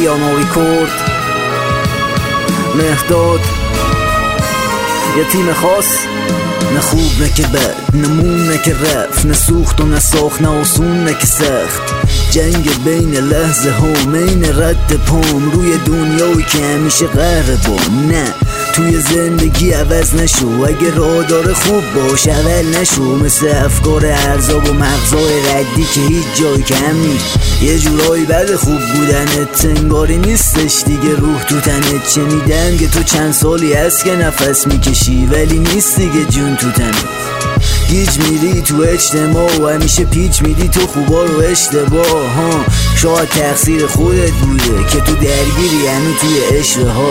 پیانو ریکورد، مهداد. یه تیم خاص، نه خوب نه که بد، نه مون نه که رفت، نه سوخت و نه ساخت، نه آسون نه که سخت. جنگ بین لحظه ها، مین رد پام روی دنیایی که همیشه قهربان. نه توی زندگی عوض نشو، اگه راه داره خوب باش اول نشو. مثل افکار ارزاب و مغزای ردی که هیچ جای کم نیست. یه جورایی بعد خوب بودنت انگاری نیستش دیگه، روح تو تنت. شنیدم که تو چند سالی هست که نفس میکشی ولی نیست دیگه جون تو تنت. گیج میری تو اجتماع و همیشه پیچ میدی تو خوبا رو اشتباه ها. شاید تقصیر خودت بوده که تو درگیری هنو توی عشق ها.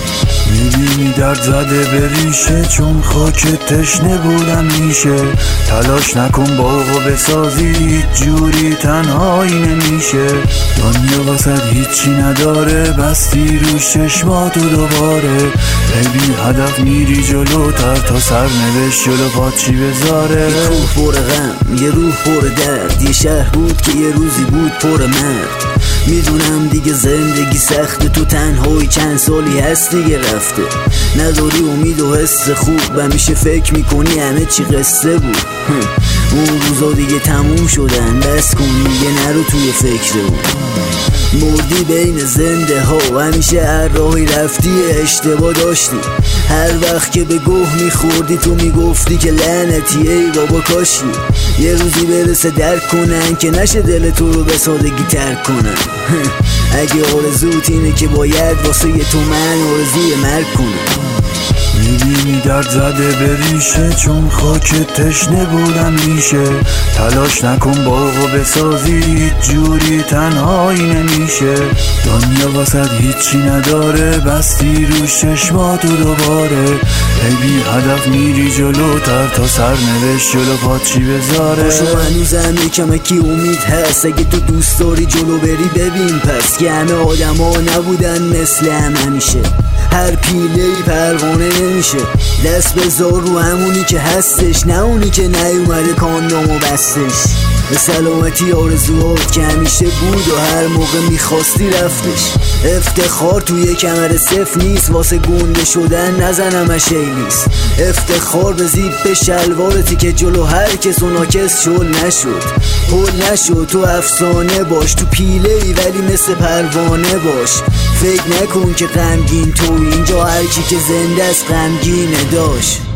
میبینی درد زده بریشه، چون خاک تشنه بودم میشه. تلاش نکن باغو بسازی، هیچ جوری تنهایی نمیشه. دنیا واسد هیچی نداره، بستی روش چشماتو دوباره. بی هدف میری جلوتر تا سرنوشت جلو پات چی بذاره. یه کوه پر غم، یه روح پر درد، یه شهر بود که یه روزی بود پر مرد. میدونم دیگه زندگی سخته، تو تنهایی چند سالی هست دیگه رفته. نداری امید و حس خوب، همیشه فکر میکنی همه چی قصه بود. اون روزا دیگه تموم شدن، بس کن دیگه نرو توی فکر اون. مردی بین زنده ها، همیشه هر راهی رفتی اشتباه داشتی. هر وقت که به گوه میخوردی تو میگفتی که لعنتی ای بابا کاشی. یه روزی برسه درک کنن که نشه دل تو رو به سادگی ترک کنن. اگه آرزوت اینه که باید واسه یه تو من آرزوی مرگ کنم. میبینی درد زده بریشه، چون خاک تشنه بودم میشه. تلاش نکن باغو بسازی، هیچ جوری تنهایی نمیشه. دنیا واسد هیچی نداره، بستی روش چشماتو دوباره. بی هدف میری جلوتر تا سرنوشت جلو پات چی بذاره. باشو هنوزم یکمکی امید هست، اگه تو دوست داری جلو بری ببین پس که همه آدم ها نبودن مثل هم همیشه. هر پیله‌ای پروانه نمیشه، دست بذار رو همونی که هستش، نه اونی که نیومده کاندامو بستش. به سلامتی آرزوهات که همیشه بود و هر موقع میخواستی رفتش. افتخار توی کمر صف نیست، واسه گنده شدن نزنمش ایلیست. افتخار به زیپ شلوارتی که جلو هر کس و ناکس شل نشد. هل نشد، تو افسانه باش، تو پیله‌ای ولی مثل پروانه باش. فکر نکن که غمگین تو، اینجا هر کی که زنده است غمگینه داشت.